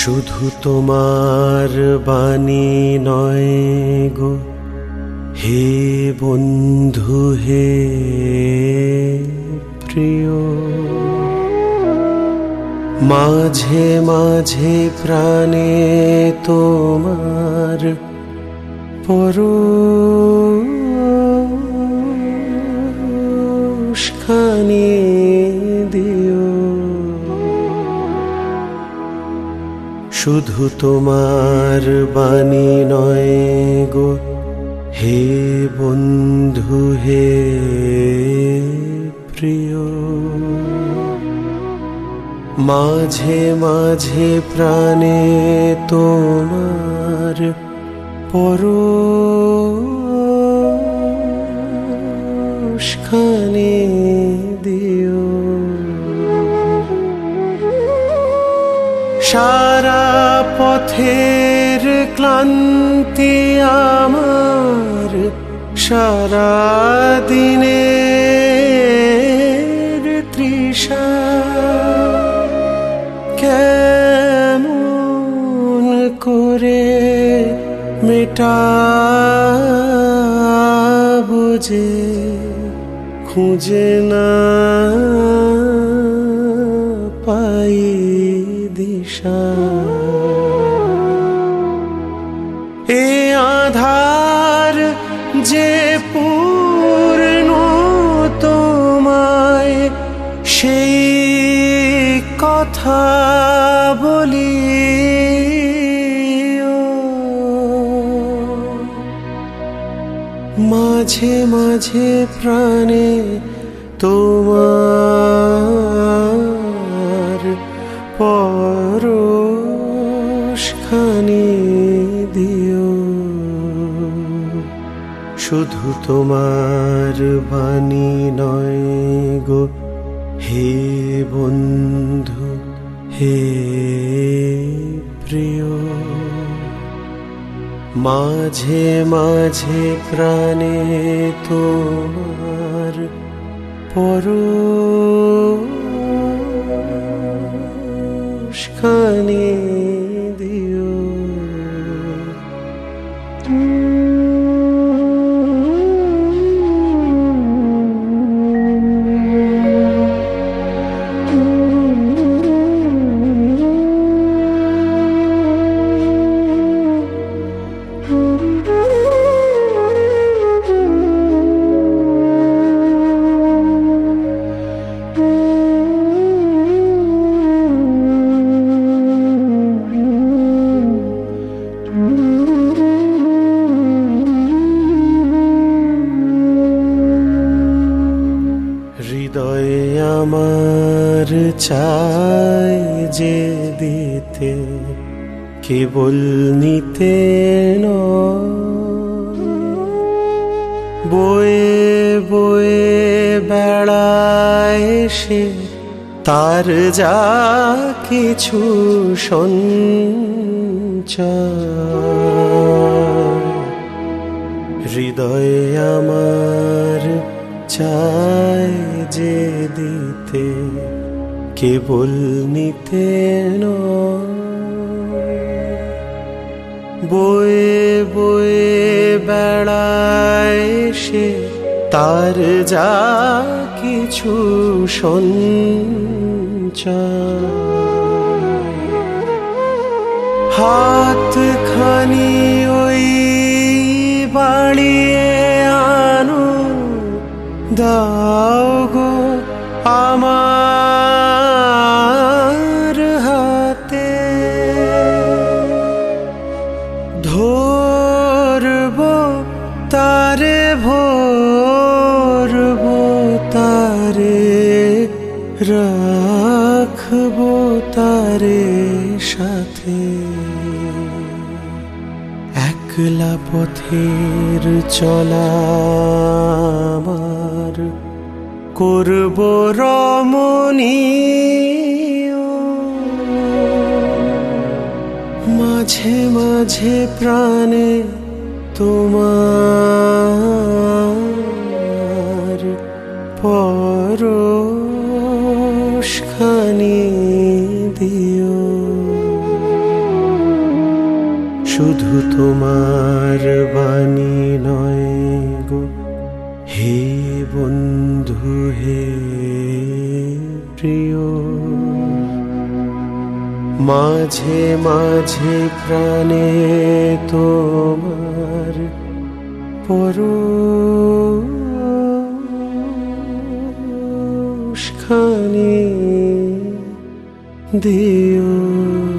শুধু তোমার বাণী নয় গো হে বন্ধু হে প্রিয়, মাঝে মাঝে প্রাণে তোমার পরশখানি দিও। শুধু তোমার বাণী নয় গো হে বন্ধু হে প্রিয়, মাঝে মাঝে প্রাণে তোমার পরশখানি দিও। সারা পথের ক্লান্তি আমার, সারা দিনের তৃষা কেমন করে মেটাবো যে খুঁজে না পাই দিশা। এ আধার যে পূর্ণ তোমায় সেই কথা বলি, মাঝে মাঝে প্রাণে তোমার পরশখানি দিও। শুধু তোমার বাণী নয় গো হে বন্ধু হে প্রিয়, মাঝে মাঝে প্রাণে তোমার পরশখানি দিও। হৃদয়ে আমার চাই যে দিতে কেবল নিতে নয়, বয়ে বয়ে বেড়ায় সে তার যা কিছু সঞ্চয়। হৃদয়ে আমার চাই যে দিতে কেবল নিতে নয়, বয়ে বয়ে বেড়ায় সে তার যা কিছু সঞ্চয়। হাতখানি ওই বাড়িয়ে আনো, দাও গো আমার হাতে, ধরব তারে ভরব তারে, রাখব তারে সাথে। একলা পথের চলা আমার করব রমণীয়, মাঝে মাঝে প্রাণে তোমার পরশখানি দিও। তোমার বাণী নয় গো হে বন্ধু হে প্রিয়, মাঝে মাঝে প্রাণে তোমার পরশখানি দিও।